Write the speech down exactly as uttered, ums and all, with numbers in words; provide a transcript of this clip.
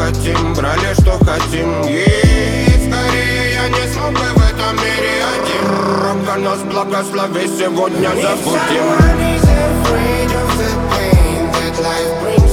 хотим, брали, что хотим. И скорее я не смог бы в этом мире один. Рамка нас благослови, сегодня забудем.